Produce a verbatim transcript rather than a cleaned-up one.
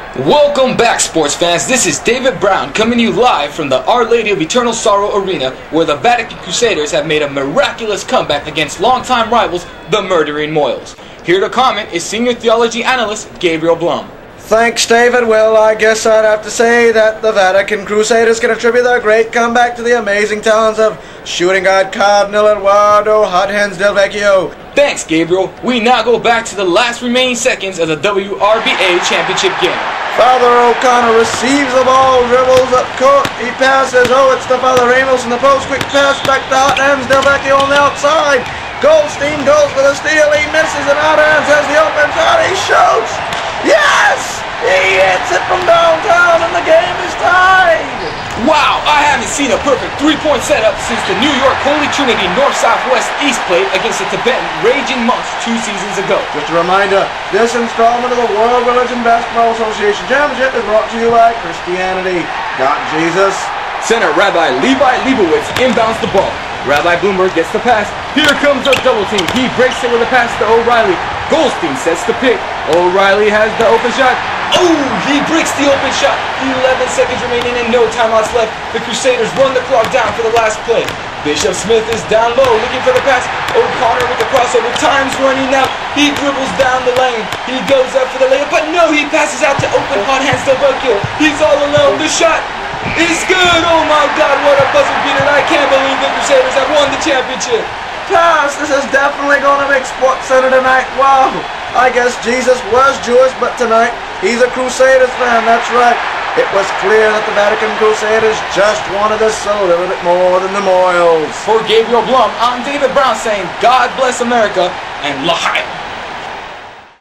Welcome back, sports fans. This is David Brown coming to you live from the Our Lady of Eternal Sorrow Arena, where the Vatican Crusaders have made a miraculous comeback against longtime rivals, the Murdering Moyles. Here to comment is senior theology analyst Gabriel Blum. Thanks, David. Well, I guess I'd have to say that the Vatican Crusaders can attribute their great comeback to the amazing talents of shooting guard Cardinal Eduardo Hot Hands Del Vecchio. Thanks, Gabriel. We now go back to the last remaining seconds of the W R B A championship game. Father O'Connor receives the ball, dribbles up court, he passes, oh, it's the Father Ramos in the post, quick pass back to Hot Hands Del Vecchio on the outside. Goldstein goes for the steal, he misses, and Hot Hands has the open shot, he shoots! Yes! He hits it from downtown and the game is tied! Wow, I haven't seen a perfect three-point setup since the New York Holy Trinity North-Southwest East played against the Tibetan Raging Monks two seasons ago. Just a reminder, this installment of the World Religion Basketball Association Championship is brought to you by Christianity. Got Jesus. Center Rabbi Levi Leibowitz inbounds the ball. Rabbi Bloomberg gets the pass. Here comes a double team. He breaks it with a pass to O'Reilly. Goldstein sets the pick. O'Reilly has the open shot. Oh, he breaks the open shot. eleven seconds remaining and no timeouts left. The Crusaders run the clock down for the last play. Bishop Smith is down low looking for the pass. O'Connor with the crossover. Time's running out. He dribbles down the lane. He goes up for the layup, but no, he passes out to open Hot Hands Del Vecchio. He's all alone. The shot is good. Oh my God, what a buzzer beater. I can't believe the Crusaders have won the championship. Pass, this is definitely going to make SportsCenter tonight. Wow, I guess Jesus was Jewish, but tonight he's a Crusaders fan, that's right. It was clear that the Vatican Crusaders just wanted us a little bit more than the Moyles. For Gabriel Blum, I'm David Brown saying God bless America and L'chaim.